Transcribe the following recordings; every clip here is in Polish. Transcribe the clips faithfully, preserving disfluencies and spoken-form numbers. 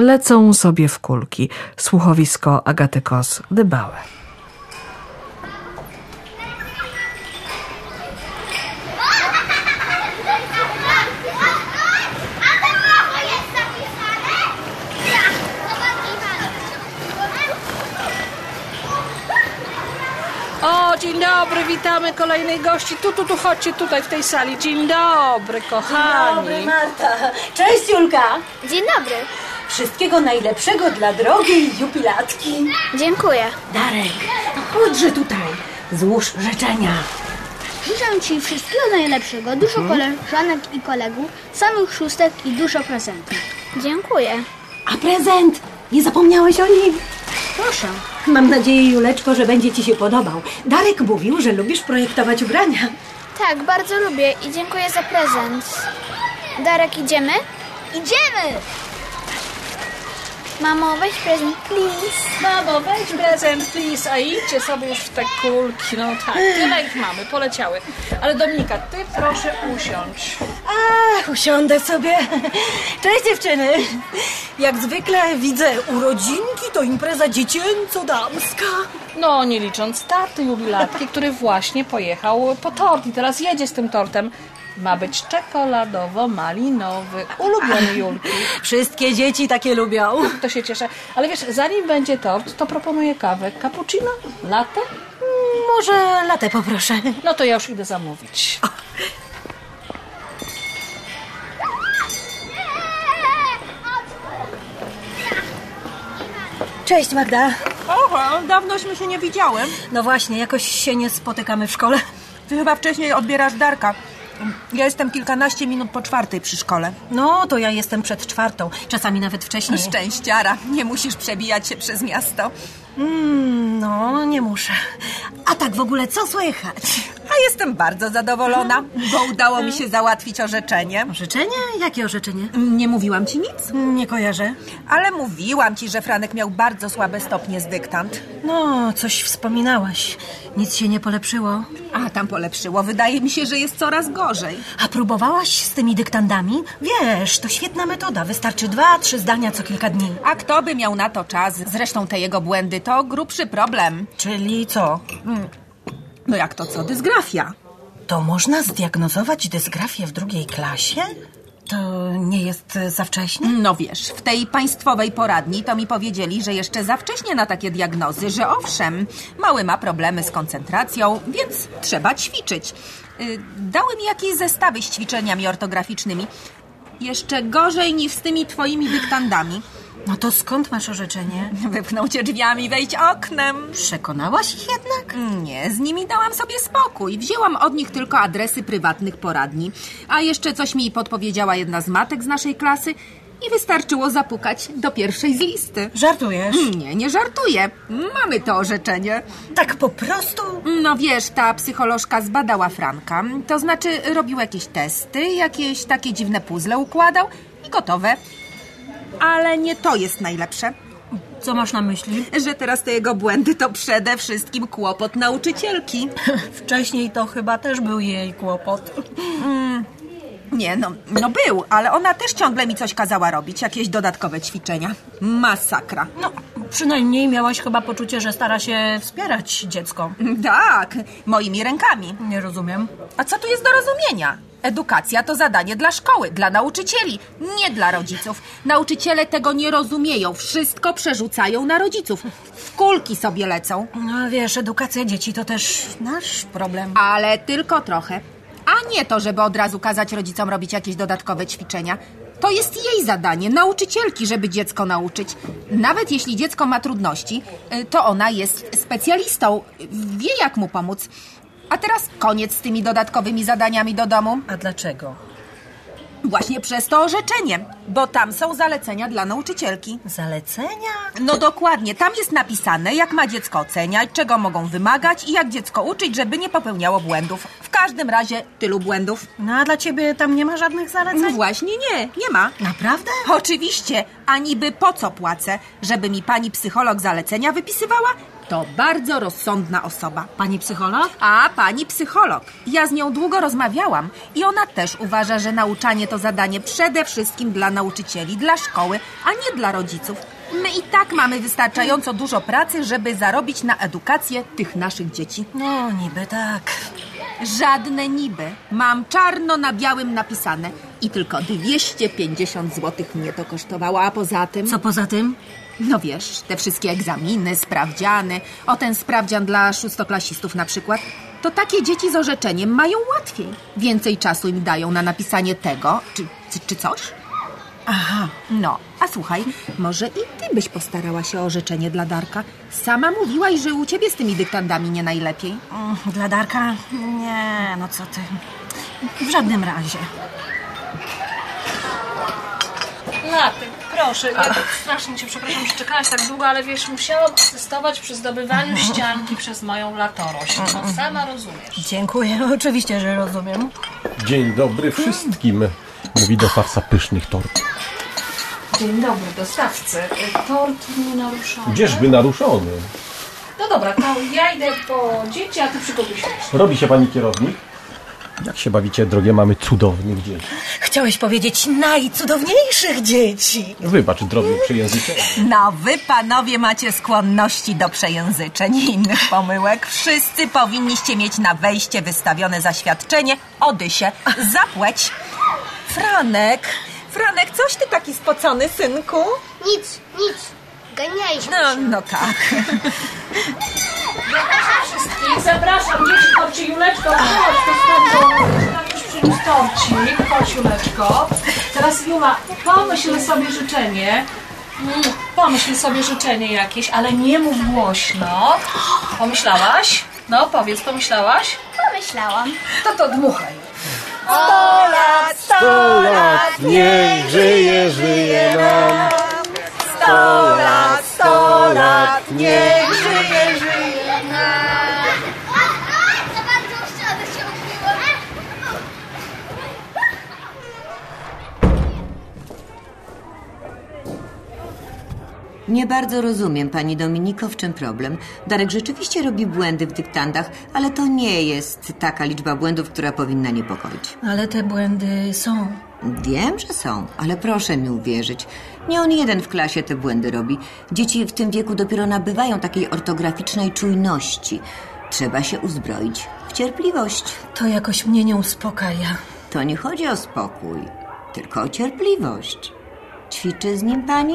lecą sobie w kulki. Słuchowisko Agaty Kos-Dybałe. O, dzień dobry, witamy kolejnych gości. Tu, tu, tu, chodźcie tutaj w tej sali. Dzień dobry, kochani. Dzień dobry, Marta. Cześć, Julka. Dzień dobry. Wszystkiego najlepszego dla drogiej jubilatki. Dziękuję. Darek, no chodźże tutaj. Złóż życzenia. Życzę Ci wszystkiego najlepszego, dużo koleżanek i kolegów, samych szóstek i dużo prezentów. Dziękuję. A prezent? Nie zapomniałeś o nim? Proszę. Mam nadzieję, Juleczko, że będzie Ci się podobał. Darek mówił, że lubisz projektować ubrania. Tak, bardzo lubię i dziękuję za prezent. Darek, idziemy? Idziemy! Mamo, weź prezent, please. Mamo, weź prezent, please. A idźcie sobie już w te kulki. No tak, tyle ich mamy, poleciały. Ale Dominika, ty proszę usiądź. Ach, usiądę sobie. Cześć, dziewczyny. Jak zwykle widzę urodzinki, to impreza dziecięco-damska. No, nie licząc taty jubilatki, który właśnie pojechał po tort i teraz jedzie z tym tortem. Ma być czekoladowo-malinowy, ulubiony Julki. Wszystkie dzieci takie lubią. To się cieszę. Ale wiesz, zanim będzie tort, to proponuję kawę. Cappuccino? Latte? Może latę poproszę. No to ja już idę zamówić. Cześć, Magda. Oho, dawnośmy się nie widziałem. No właśnie, jakoś się nie spotykamy w szkole. Ty chyba wcześniej odbierasz Darka. Ja jestem kilkanaście minut po czwartej przy szkole. No, to ja jestem przed czwartą, czasami nawet wcześniej. Szczęściara, nie musisz przebijać się przez miasto. Mm, no, nie muszę. A tak w ogóle, co słychać? A jestem bardzo zadowolona, bo udało mi się załatwić orzeczenie. Orzeczenie? Jakie orzeczenie? Nie mówiłam ci nic? Nie kojarzę. Ale mówiłam ci, że Franek miał bardzo słabe stopnie z dyktant. No, coś wspominałaś. Nic się nie polepszyło. A tam polepszyło. Wydaje mi się, że jest coraz gorzej. A próbowałaś z tymi dyktandami? Wiesz, to świetna metoda. Wystarczy dwa, trzy zdania co kilka dni. A kto by miał na to czas? Zresztą te jego błędy to grubszy problem. Czyli co? No jak to co? Dysgrafia. To można zdiagnozować dysgrafię w drugiej klasie? To nie jest za wcześnie? No wiesz, w tej państwowej poradni to mi powiedzieli, że jeszcze za wcześnie na takie diagnozy, że owszem, mały ma problemy z koncentracją, więc trzeba ćwiczyć. Yy, dały mi jakieś zestawy z ćwiczeniami ortograficznymi. Jeszcze gorzej niż z tymi twoimi dyktandami. No to skąd masz orzeczenie? Wypchnął cię drzwiami, wejdź oknem. Przekonałaś ich jednak? Nie, z nimi dałam sobie spokój. Wzięłam od nich tylko adresy prywatnych poradni. A jeszcze coś mi podpowiedziała jedna z matek z naszej klasy i wystarczyło zapukać do pierwszej z listy. Żartujesz? Nie, nie żartuję. Mamy to orzeczenie. Tak po prostu? No wiesz, ta psycholożka zbadała Franka. To znaczy robił jakieś testy, jakieś takie dziwne puzzle układał i gotowe. Ale nie to jest najlepsze. Co masz na myśli? Że teraz te jego błędy to przede wszystkim kłopot nauczycielki. Wcześniej to chyba też był jej kłopot. Mm, nie, no, no był, ale ona też ciągle mi coś kazała robić. Jakieś dodatkowe ćwiczenia. Masakra. No, przynajmniej miałaś chyba poczucie, że stara się wspierać dziecko. Tak, moimi rękami. Nie rozumiem. A co tu jest do rozumienia? Edukacja to zadanie dla szkoły, dla nauczycieli, nie dla rodziców. Nauczyciele tego nie rozumieją, wszystko przerzucają na rodziców. W kulki sobie lecą. No wiesz, edukacja dzieci to też nasz problem. Ale tylko trochę. A nie to, żeby od razu kazać rodzicom robić jakieś dodatkowe ćwiczenia. To jest jej zadanie, nauczycielki, żeby dziecko nauczyć. Nawet jeśli dziecko ma trudności, to ona jest specjalistą, wie jak mu pomóc. A teraz koniec z tymi dodatkowymi zadaniami do domu. A dlaczego? Właśnie przez to orzeczenie, bo tam są zalecenia dla nauczycielki. Zalecenia? No dokładnie, tam jest napisane, jak ma dziecko oceniać, czego mogą wymagać i jak dziecko uczyć, żeby nie popełniało błędów. W każdym razie tylu błędów. No a dla ciebie tam nie ma żadnych zaleceń? No właśnie nie, nie ma. Naprawdę? Oczywiście, a niby po co płacę? Żeby mi pani psycholog zalecenia wypisywała? To bardzo rozsądna osoba. Pani psycholog? A pani psycholog. Ja z nią długo rozmawiałam i ona też uważa, że nauczanie to zadanie przede wszystkim dla nauczycieli, dla szkoły, a nie dla rodziców. My i tak mamy wystarczająco dużo pracy, żeby zarobić na edukację tych naszych dzieci. No, niby tak. Żadne niby. Mam czarno na białym napisane. I tylko dwieście pięćdziesiąt złotych mnie to kosztowało, a poza tym... Co poza tym? No wiesz, te wszystkie egzaminy, sprawdziany, o ten sprawdzian dla szóstoklasistów na przykład, to takie dzieci z orzeczeniem mają łatwiej. Więcej czasu im dają na napisanie tego, czy, czy, czy coś. Aha, no, a słuchaj, może i ty byś postarała się o orzeczenie dla Darka. Sama mówiłaś, że u ciebie z tymi dyktandami nie najlepiej. Mm, Dla Darka? Nie, no co ty. W żadnym razie. Latek, proszę, ja tak strasznie cię przepraszam, że czekałaś tak długo, ale wiesz, musiałam asystować przy zdobywaniu ścianki przez moją latorość. No, sama rozumiesz. Dziękuję, oczywiście, że rozumiem. Dzień dobry wszystkim, mówi dostawca pysznych tortów. Dzień dobry, dostawcy. Tort nienaruszony. Gdzieżby naruszony? No dobra, to ja idę po dzieci, a ty przygotuj się. Robi się pani kierownik? Jak się bawicie, drogie mamy cudownych dzieci? Chciałeś powiedzieć najcudowniejszych dzieci. Wybacz, drogie przejęzyczenie. No, wy panowie macie skłonności do przejęzyczeń i innych pomyłek. Wszyscy powinniście mieć na wejście wystawione zaświadczenie o dysie za płeć. Franek, Franek, coś ty taki spocony, synku? Nic, nic. Ganialiśmy No, się. no tak. Zapraszam wszystkich, zapraszam dzieci, chodźcie, Juleczko, chodź, to tam już przyniósł torcik, chodź Juleczko. Teraz Jula, pomyśl sobie życzenie, Mm, pomyśl sobie życzenie jakieś, ale nie mów głośno. Pomyślałaś? No powiedz, pomyślałaś? Pomyślałam. To to dmuchaj. Sto lat, sto lat, niech żyje, żyje nam. sto lat, sto lat, niech żyje, żyje. Za bardzo ścianę się odbiło. Nie bardzo rozumiem, pani Dominiko, w czym problem. Darek rzeczywiście robi błędy w dyktandach, ale to nie jest taka liczba błędów, która powinna niepokoić. Ale te błędy są. Wiem, że są, ale proszę mi uwierzyć. Nie on jeden w klasie te błędy robi. Dzieci w tym wieku dopiero nabywają takiej ortograficznej czujności. Trzeba się uzbroić w cierpliwość. To jakoś mnie nie uspokaja. To nie chodzi o spokój, tylko o cierpliwość. Ćwiczy z nim pani?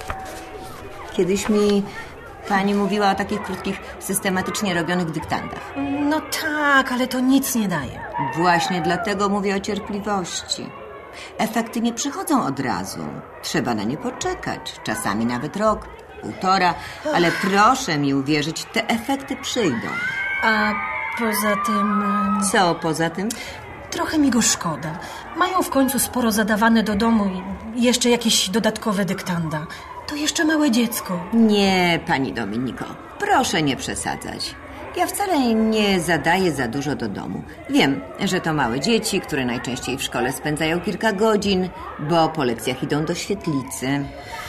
Kiedyś mi pani mówiła o takich krótkich, systematycznie robionych dyktandach. No tak, ale to nic nie daje. Właśnie dlatego mówię o cierpliwości. Efekty nie przychodzą od razu. Trzeba na nie poczekać. Czasami nawet rok, półtora. Ale proszę mi uwierzyć, te efekty przyjdą. A poza tym... em, Co poza tym? Trochę mi go szkoda. Mają w końcu sporo zadawane do domu i jeszcze jakieś dodatkowe dyktanda. To jeszcze małe dziecko. Nie, pani Dominiko, proszę nie przesadzać. Ja wcale nie zadaję za dużo do domu. Wiem, że to małe dzieci, które najczęściej w szkole spędzają kilka godzin, bo po lekcjach idą do świetlicy.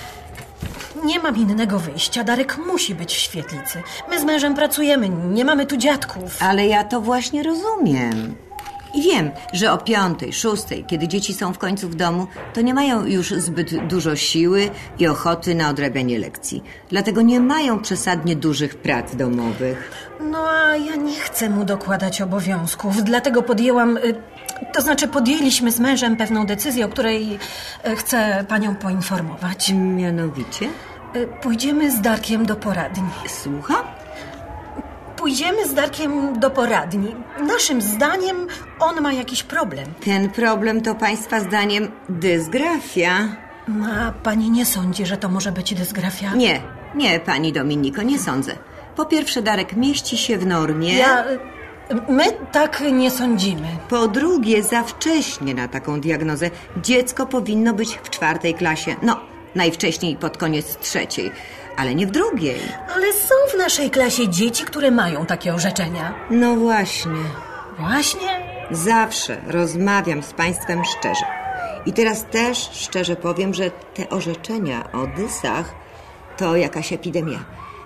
Nie mam innego wyjścia. Darek musi być w świetlicy. My z mężem pracujemy, nie mamy tu dziadków. Ale ja to właśnie rozumiem. I wiem, że o piątej, szóstej, kiedy dzieci są w końcu w domu, to nie mają już zbyt dużo siły i ochoty na odrabianie lekcji. Dlatego nie mają przesadnie dużych prac domowych. No a ja nie chcę mu dokładać obowiązków, dlatego podjęłam... y, To znaczy podjęliśmy z mężem pewną decyzję, o której y, chcę panią poinformować. Mianowicie? Y, Pójdziemy z Darkiem do poradni. Słucham? Pójdziemy z Darkiem do poradni. Naszym zdaniem on ma jakiś problem. Ten problem to państwa zdaniem dysgrafia. No, a pani nie sądzi, że to może być dysgrafia? Nie, nie, pani Dominiko, nie sądzę. Po pierwsze, Darek mieści się w normie. Ja... y, My tak nie sądzimy. Po drugie, za wcześnie na taką diagnozę. Dziecko powinno być w czwartej klasie. No, najwcześniej pod koniec trzeciej, ale nie w drugiej. Ale są w naszej klasie dzieci, które mają takie orzeczenia. No właśnie. Właśnie? Zawsze rozmawiam z państwem szczerze. I teraz też szczerze powiem, że te orzeczenia o dysach to jakaś epidemia.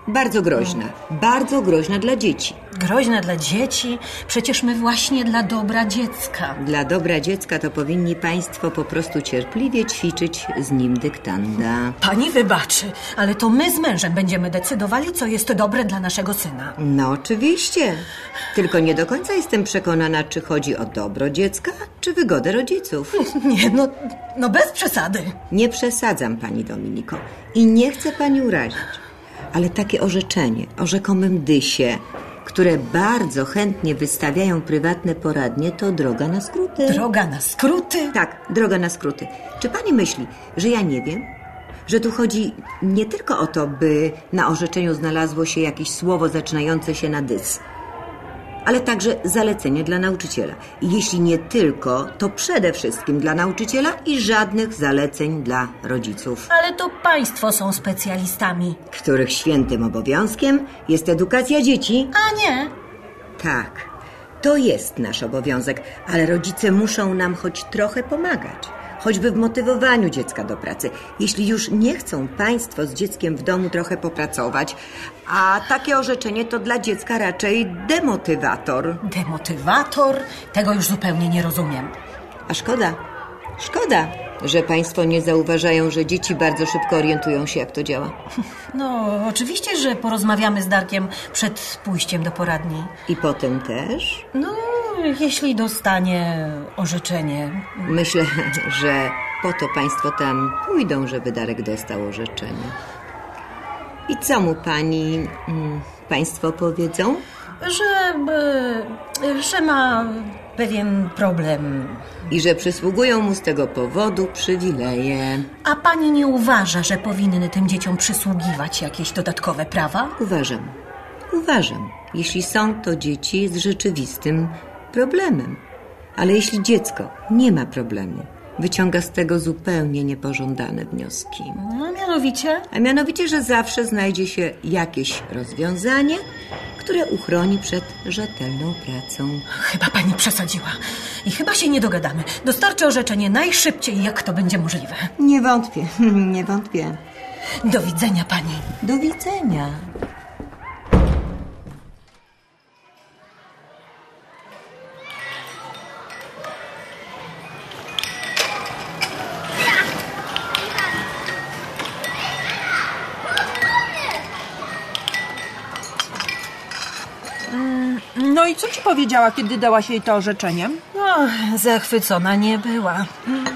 Bardzo groźna. Bardzo groźna dla dzieci. Groźne dla dzieci? Przecież my właśnie dla dobra dziecka. Dla dobra dziecka to powinni państwo po prostu cierpliwie ćwiczyć z nim dyktanda. Pani wybaczy, ale to my z mężem będziemy decydowali, co jest dobre dla naszego syna. No oczywiście. Tylko nie do końca jestem przekonana, czy chodzi o dobro dziecka, czy wygodę rodziców. Nie, no, no bez przesady. Nie przesadzam, pani Dominiko. I nie chcę pani urazić. Ale takie orzeczenie o rzekomym dysie, które bardzo chętnie wystawiają prywatne poradnie, to droga na skróty. Droga na skróty? Tak, droga na skróty. Czy pani myśli, że ja nie wiem? Że tu chodzi nie tylko o to, by na orzeczeniu znalazło się jakieś słowo zaczynające się na dys, ale także zalecenie dla nauczyciela. I jeśli nie tylko, to przede wszystkim dla nauczyciela i żadnych zaleceń dla rodziców, Ale to państwo są specjalistami. których świętym obowiązkiem jest edukacja dzieci. A nie. Tak, to jest nasz obowiązek, ale rodzice muszą nam choć trochę pomagać. Choćby w motywowaniu dziecka do pracy. Jeśli już nie chcą państwo z dzieckiem w domu trochę popracować, a takie orzeczenie to dla dziecka raczej demotywator. Demotywator? Tego już zupełnie nie rozumiem. A szkoda, szkoda, że państwo nie zauważają, że dzieci bardzo szybko orientują się, jak to działa. No, oczywiście, że porozmawiamy z Darkiem przed pójściem do poradni. I potem też? No, jeśli dostanie orzeczenie. Myślę, że po to państwo tam pójdą, żeby Darek dostał orzeczenie. I co mu pani, mm, państwo powiedzą? Że, y, że ma pewien problem. I że przysługują mu z tego powodu przywileje. A pani nie uważa, że powinny tym dzieciom przysługiwać jakieś dodatkowe prawa? Uważam, uważam, jeśli są to dzieci z rzeczywistym problemem. Ale jeśli dziecko nie ma problemu, wyciąga z tego zupełnie niepożądane wnioski. No, mianowicie? A mianowicie, że zawsze znajdzie się jakieś rozwiązanie, które uchroni przed rzetelną pracą. Chyba pani przesadziła. I chyba się nie dogadamy. Dostarczę orzeczenie najszybciej, jak to będzie możliwe. Nie wątpię, nie wątpię. Do widzenia pani. Do widzenia. No i co ci powiedziała, kiedy dałaś jej to orzeczenie? No, zachwycona nie była.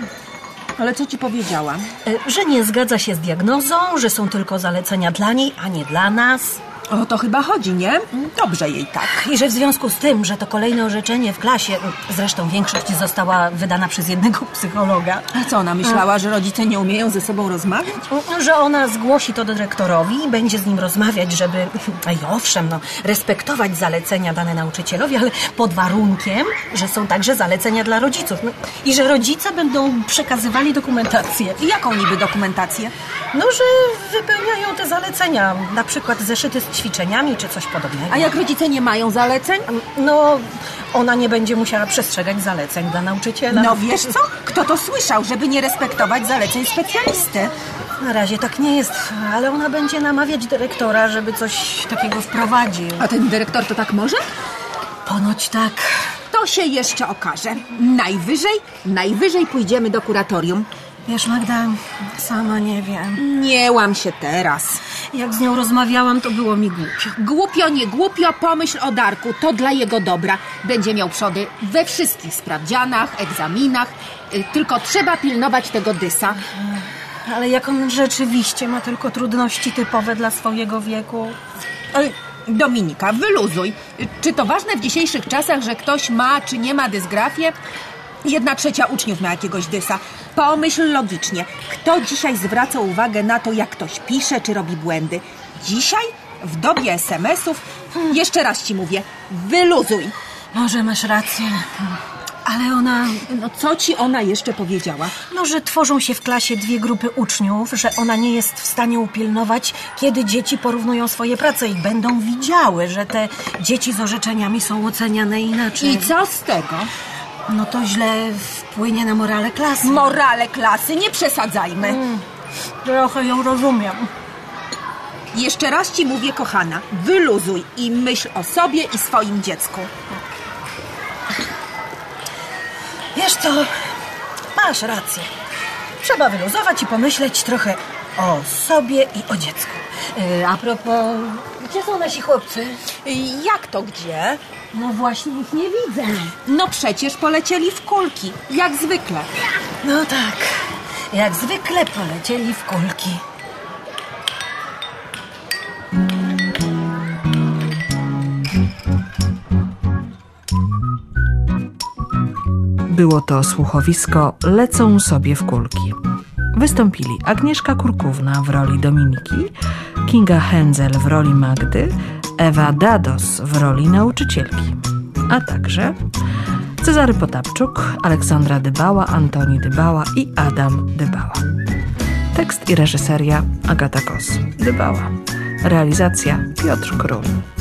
Ale co ci powiedziała? E, Że nie zgadza się z diagnozą, że są tylko zalecenia dla niej, a nie dla nas. O to chyba chodzi, nie? Dobrze jej tak. I że w związku z tym, że to kolejne orzeczenie w klasie, zresztą większość została wydana przez jednego psychologa, A co ona myślała, że rodzice nie umieją ze sobą rozmawiać? że ona zgłosi to dyrektorowi i będzie z nim rozmawiać, żeby, i owszem, no, respektować zalecenia dane nauczycielowi, ale pod warunkiem, że są także zalecenia dla rodziców. No, i że rodzice będą przekazywali dokumentację. I jaką niby dokumentację? No, że wypełniają te zalecenia, na przykład zeszyty z ćwiczeniami czy coś podobnego. A jak rodzice nie mają zaleceń? No, ona nie będzie musiała przestrzegać zaleceń dla nauczyciela. No wiesz co? Kto to słyszał, żeby nie respektować zaleceń specjalisty? Na razie tak nie jest, ale ona będzie namawiać dyrektora, żeby coś takiego wprowadził. A ten dyrektor to tak może? Ponoć tak. To się jeszcze okaże. Najwyżej, najwyżej pójdziemy do kuratorium. Wiesz, Magda, sama nie wiem. Nie łam się teraz. Jak z nią rozmawiałam, to było mi głupio. Głupio, nie głupio, pomyśl o Darku, to dla jego dobra. Będzie miał przody we wszystkich sprawdzianach, egzaminach, y, tylko trzeba pilnować tego dysa. Ale jak on rzeczywiście ma tylko trudności typowe dla swojego wieku. Oj, Dominika, wyluzuj. Czy to ważne w dzisiejszych czasach, że ktoś ma czy nie ma dysgrafię? Jedna trzecia uczniów ma jakiegoś dysa. Pomyśl logicznie. Kto dzisiaj zwraca uwagę na to, jak ktoś pisze czy robi błędy? Dzisiaj? W dobie es em esów? Jeszcze raz ci mówię. Wyluzuj. Może masz rację, ale ona... No co ci ona jeszcze powiedziała? No, że tworzą się w klasie dwie grupy uczniów, że ona nie jest w stanie upilnować, kiedy dzieci porównują swoje prace i będą widziały, że te dzieci z orzeczeniami są oceniane inaczej. I co z tego? No to źle wpłynie na morale klasy. Morale klasy, nie przesadzajmy. Mm, trochę ją rozumiem. Jeszcze raz ci mówię, kochana, wyluzuj i myśl o sobie i swoim dziecku. Wiesz co, masz rację. Trzeba wyluzować i pomyśleć trochę o sobie i o dziecku. Yy, a propos, gdzie są nasi chłopcy? Jak to gdzie? No właśnie ich nie widzę. No przecież polecieli w kulki, jak zwykle. No tak, jak zwykle polecieli w kulki. Było to słuchowisko Lecą sobie w kulki. Wystąpili Agnieszka Kurkówna w roli Dominiki, Kinga Hędzel w roli Magdy, Ewa Dados w roli nauczycielki, a także Cezary Potapczuk, Aleksandra Dybała, Antoni Dybała i Adam Dybała. Tekst i reżyseria Agata Kos. Dybała. Realizacja Piotr Król.